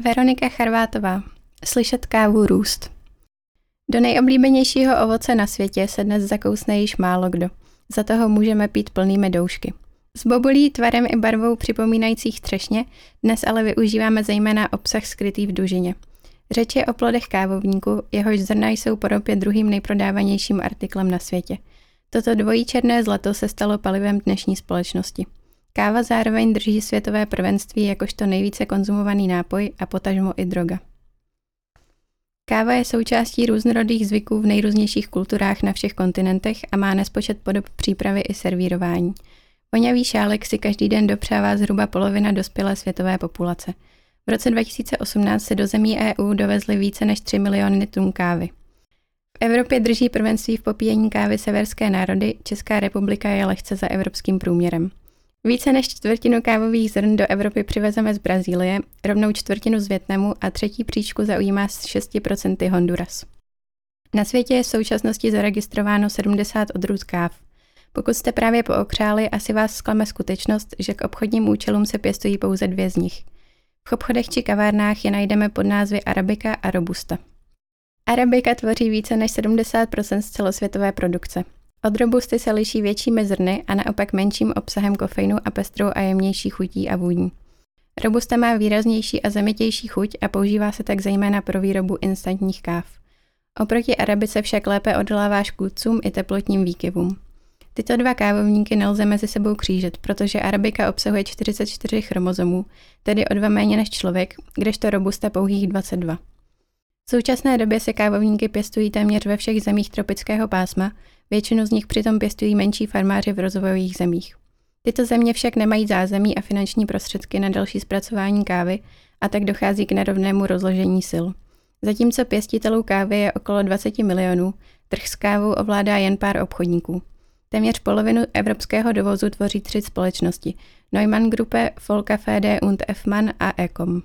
Veronika Charvátová. Slyšet kávu růst. Do nejoblíbenějšího ovoce na světě se dnes zakousne již málo kdo. Za toho můžeme pít plnými doušky. S bobulí, tvarem i barvou připomínajících třešně dnes ale využíváme zejména obsah skrytý v dužině. Řeč je o plodech kávovníku, jehož zrna jsou po ropě druhým nejprodávanějším artiklem na světě. Toto dvojí černé zlato se stalo palivem dnešní společnosti. Káva zároveň drží světové prvenství jakožto nejvíce konzumovaný nápoj a potažmo i droga. Káva je součástí různorodých zvyků v nejrůznějších kulturách na všech kontinentech a má nespočet podob přípravy i servírování. Voňavý šálek si každý den dopřává zhruba polovina dospělé světové populace. V roce 2018 se do zemí EU dovezly více než 3 miliony tun kávy. V Evropě drží prvenství v popíjení kávy severské národy, Česká republika je lehce za evropským průměrem. Více než čtvrtinu kávových zrn do Evropy přivezeme z Brazílie, rovnou čtvrtinu z Vietnamu a třetí příčku zaujímá s 6% Honduras. Na světě je v současnosti zaregistrováno 70 odrůd káv. Pokud jste právě pookřáli, asi vás zklame skutečnost, že k obchodním účelům se pěstují pouze 2 z nich. V obchodech či kavárnách je najdeme pod názvy Arabica a Robusta. Arabica tvoří více než 70% z celosvětové produkce. Od robusty se liší většími zrny a naopak menším obsahem kofeinu a pestrou a jemnější chutí a vůní. Robusta má výraznější a zemitější chuť a používá se tak zejména pro výrobu instantních káv. Oproti Arabice však lépe odolává škůdcům i teplotním výkyvům. Tyto dva kávovníky nelze mezi sebou křížit, protože Arabica obsahuje 44 chromozomů, tedy o 2 méně než člověk, kdežto Robusta pouhých 22. V současné době se kávovníky pěstují téměř ve všech zemích tropického pásma, většinu z nich přitom pěstují menší farmáři v rozvojových zemích. Tyto země však nemají zázemí a finanční prostředky na další zpracování kávy a tak dochází k nerovnému rozložení sil. Zatímco pěstitelů kávy je okolo 20 milionů, trh s kávou ovládá jen pár obchodníků. Téměř polovinu evropského dovozu tvoří 3 společnosti: Neumann Gruppe, Vollcafé und Effmann a Ecom.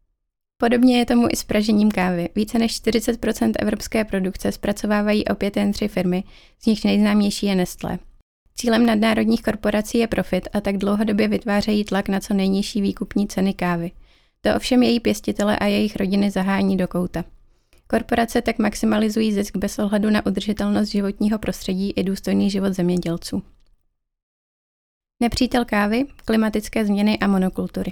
Podobně je tomu i s pražením kávy. Více než 40% evropské produkce zpracovávají opět jen 3 firmy, z nichž nejznámější je Nestlé. Cílem nadnárodních korporací je profit a tak dlouhodobě vytvářejí tlak na co nejnižší výkupní ceny kávy. To ovšem její pěstitele a jejich rodiny zahání do kouta. Korporace tak maximalizují zisk bez ohledu na udržitelnost životního prostředí i důstojný život zemědělců. Nepřítel kávy, klimatické změny a monokultury.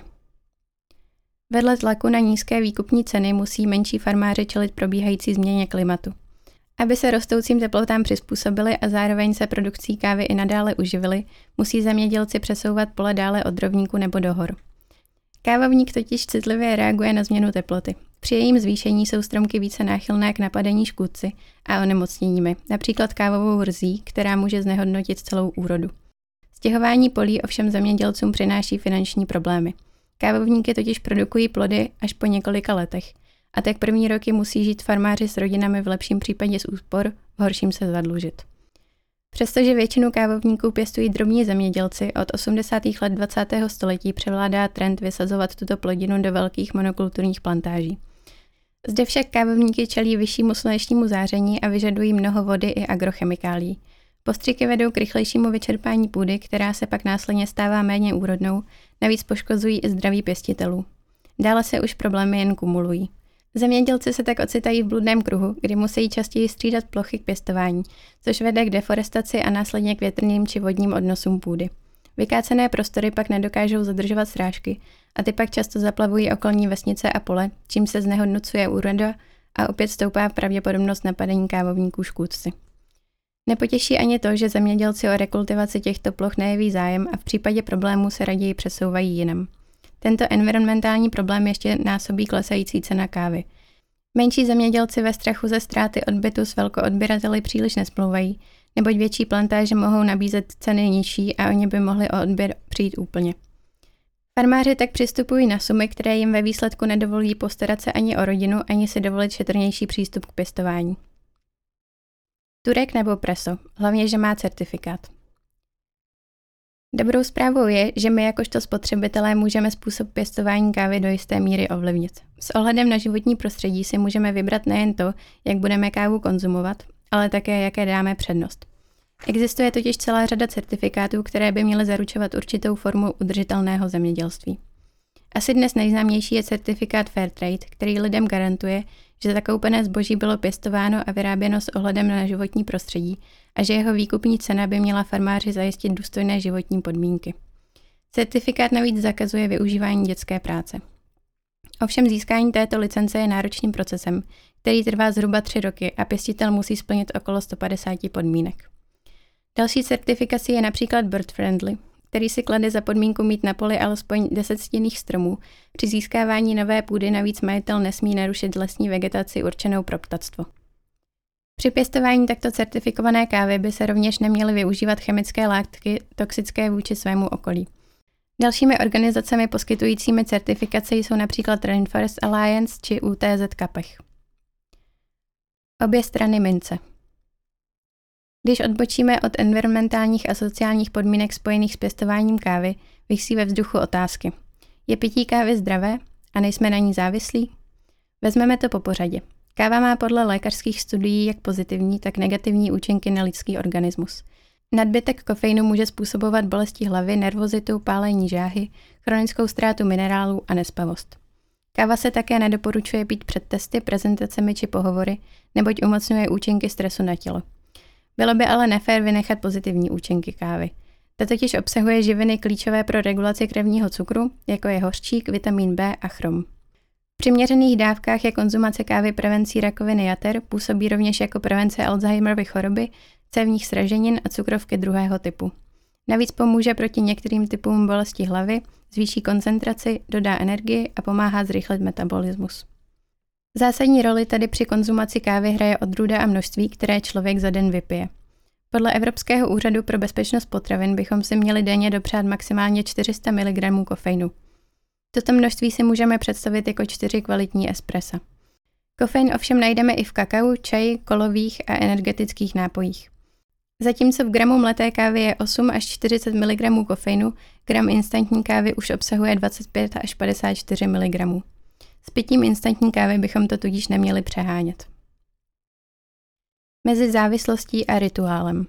Vedle tlaku na nízké výkupní ceny musí menší farmáři čelit probíhající změně klimatu. Aby se rostoucím teplotám přizpůsobili a zároveň se produkcí kávy i nadále uživili, musí zemědělci přesouvat pole dále od rovníku nebo do hor. Kávovník totiž citlivě reaguje na změnu teploty. Při jejím zvýšení jsou stromky více náchylné k napadení škůdci a onemocněními, například kávovou rzí, která může znehodnotit celou úrodu. Stěhování polí ovšem zemědělcům přináší finanční problémy. Kávovníky totiž produkují plody až po několika letech a tak první roky musí žít farmáři s rodinami v lepším případě z úspor, v horším se zadlužit. Přestože většinu kávovníků pěstují drobní zemědělci, od 80. let 20. století převládá trend vysazovat tuto plodinu do velkých monokulturních plantáží. Zde však kávovníky čelí vyššímu slunečnímu záření a vyžadují mnoho vody i agrochemikálií. Postřiky vedou k rychlejšímu vyčerpání půdy, která se pak následně stává méně úrodnou, navíc poškozují i zdraví pěstitelů. Dále se už problémy jen kumulují. Zemědělci se tak ocitají v bludném kruhu, kdy musí častěji střídat plochy k pěstování, což vede k deforestaci a následně k větrným či vodním odnosům půdy. Vykácené prostory pak nedokážou zadržovat srážky a ty pak často zaplavují okolní vesnice a pole, čím se znehodnocuje úroda a opět stoupá pravděpodobnost napadení kávovníků škůdci. Nepotěší ani to, že zemědělci o rekultivaci těchto ploch nejeví zájem a v případě problémů se raději přesouvají jinam. Tento environmentální problém ještě násobí klesající cena kávy. Menší zemědělci ve strachu ze ztráty odbytu s velkoodběrateli příliš nesmlouvají, neboť větší plantáže mohou nabízet ceny nižší a oni by mohli o odběr přijít úplně. Farmáři tak přistupují na sumy, které jim ve výsledku nedovolí postarat se ani o rodinu, ani si dovolit šetrnější přístup k pěstování. Turek nebo preso, hlavně, že má certifikát. Dobrou zprávou je, že my jakožto spotřebitelé můžeme způsob pěstování kávy do jisté míry ovlivnit. S ohledem na životní prostředí si můžeme vybrat nejen to, jak budeme kávu konzumovat, ale také jaké dáme přednost. Existuje totiž celá řada certifikátů, které by měly zaručovat určitou formu udržitelného zemědělství. Asi dnes nejznámější je certifikát Fairtrade, který lidem garantuje, že zakoupené zboží bylo pěstováno a vyráběno s ohledem na životní prostředí a že jeho výkupní cena by měla farmáři zajistit důstojné životní podmínky. Certifikát navíc zakazuje využívání dětské práce. Ovšem získání této licence je náročným procesem, který trvá zhruba 3 roky a pěstitel musí splnit okolo 150 podmínek. Další certifikací je například Bird Friendly, který si klade za podmínku mít na poli alespoň 10 stinných stromů. Při získávání nové půdy navíc majitel nesmí narušit lesní vegetaci určenou pro ptactvo. Při pěstování takto certifikované kávy by se rovněž neměly využívat chemické látky toxické vůči svému okolí. Dalšími organizacemi poskytujícími certifikaci jsou například Rainforest Alliance či UTZ Kapech. Obě strany mince. Když odbočíme od environmentálních a sociálních podmínek spojených s pěstováním kávy, visí ve vzduchu otázky. Je pití kávy zdravé a nejsme na ní závislí? Vezmeme to po pořadě. Káva má podle lékařských studií jak pozitivní, tak negativní účinky na lidský organismus. Nadbytek kofeinu může způsobovat bolesti hlavy, nervozitu, pálení žáhy, chronickou ztrátu minerálů a nespavost. Káva se také nedoporučuje pít před testy, prezentacemi či pohovory, neboť umocňuje účinky stresu na tělo. Bylo by ale nefér vynechat pozitivní účinky kávy. Ta totiž obsahuje živiny klíčové pro regulaci krevního cukru, jako je hořčík, vitamin B a chrom. V přiměřených dávkách je konzumace kávy prevencí rakoviny jater, působí rovněž jako prevence Alzheimerovy choroby, cévních sraženin a cukrovky 2. typu. Navíc pomůže proti některým typům bolesti hlavy, zvýší koncentraci, dodá energii a pomáhá zrychlit metabolismus. Zásadní roli tady při konzumaci kávy hraje odrůda a množství, které člověk za den vypije. Podle Evropského úřadu pro bezpečnost potravin bychom si měli denně dopřát maximálně 400 mg kofeinu. Toto množství si můžeme představit jako 4 kvalitní espressa. Kofein ovšem najdeme i v kakao, čaji, kolových a energetických nápojích. Zatímco v gramu mleté kávy je 8 až 40 mg kofeinu, gram instantní kávy už obsahuje 25 až 54 mg. S pitím instantní kávy bychom to tudíž neměli přehánět. Mezi závislostí a rituálem.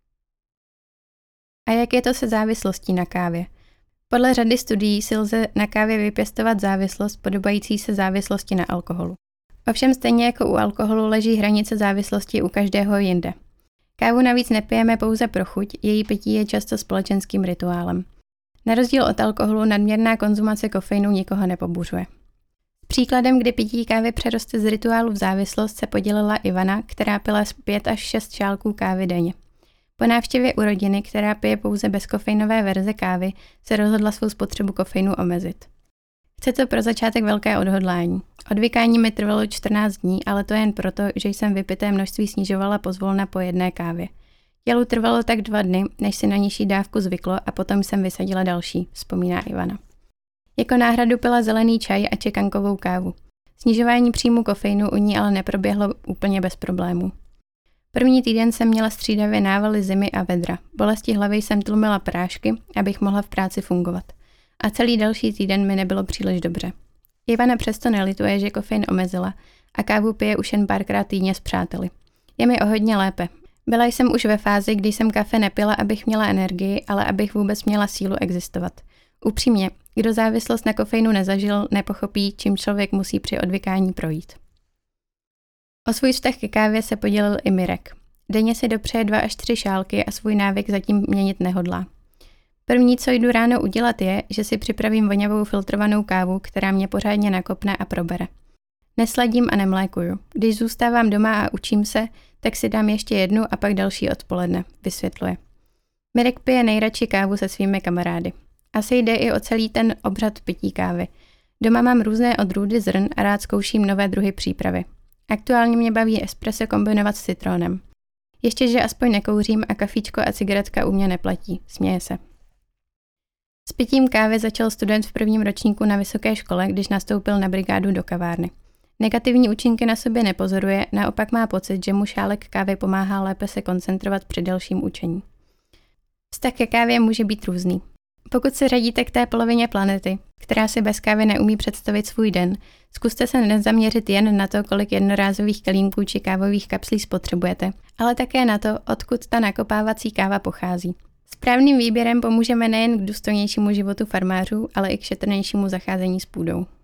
A jak je to se závislostí na kávě? Podle řady studií si lze na kávě vypěstovat závislost podobající se závislosti na alkoholu. Ovšem stejně jako u alkoholu leží hranice závislosti u každého jinde. Kávu navíc nepijeme pouze pro chuť, její pití je často společenským rituálem. Na rozdíl od alkoholu nadměrná konzumace kofeinu nikoho nepobuřuje. Příkladem, kdy pití kávy přeroste z rituálu v závislost, se podělila Ivana, která pila 5 až 6 šálků kávy denně. Po návštěvě u rodiny, která pije pouze bezkofeinové verze kávy, se rozhodla svou spotřebu kofeinu omezit. Chce to pro začátek velké odhodlání. Odvykání mi trvalo 14 dní, ale to jen proto, že jsem vypité množství snižovala pozvolna po jedné kávě. Tělu trvalo tak 2 dny, než si na nižší dávku zvyklo a potom jsem vysadila další, vzpomíná Ivana. Jako náhradu pila zelený čaj a čekankovou kávu. Snižování příjmu kofeinu u ní ale neproběhlo úplně bez problémů. První týden jsem měla střídavě návaly zimy a vedra. Bolesti hlavy jsem tlumila prášky, abych mohla v práci fungovat. A celý další týden mi nebylo příliš dobře. Ivana přesto nelituje, že kofein omezila a kávu pije už jen párkrát týdně s přáteli. Je mi o hodně lépe. Byla jsem už ve fázi, kdy jsem kafe nepila, abych měla energii, ale abych vůbec měla sílu existovat. Upřímně, kdo závislost na kofeinu nezažil, nepochopí, čím člověk musí při odvykání projít. O svůj vztah ke kávě se podělil i Mirek. Denně si dopřeje 2 až 3 šálky a svůj návyk zatím měnit nehodlá. První, co jdu ráno udělat, je, že si připravím vonavou filtrovanou kávu, která mě pořádně nakopne a probere. Nesladím a nemlékuju. Když zůstávám doma a učím se, tak si dám ještě jednu a pak další odpoledne, vysvětluje. Mirek pije nejradši kávu se svými kamarády. Asi jde i o celý ten obřad pití kávy. Doma mám různé odrůdy zrn a rád zkouším nové druhy přípravy. Aktuálně mě baví espresso kombinovat s citrónem. Ještě, že aspoň nekouřím a kafíčko a cigaretka u mě neplatí, směje se. S pitím kávy začal student v 1. ročníku na vysoké škole, když nastoupil na brigádu do kavárny. Negativní účinky na sobě nepozoruje, naopak má pocit, že mu šálek kávy pomáhá lépe se koncentrovat při delším učení. Vztah ke kávě může být různý. Pokud se řadíte k té polovině planety, která si bez kávy neumí představit svůj den, zkuste se nezaměřit jen na to, kolik jednorázových kelímků či kávových kapslí spotřebujete, ale také na to, odkud ta nakopávací káva pochází. Správným výběrem pomůžeme nejen k důstojnějšímu životu farmářů, ale i k šetrnějšímu zacházení s půdou.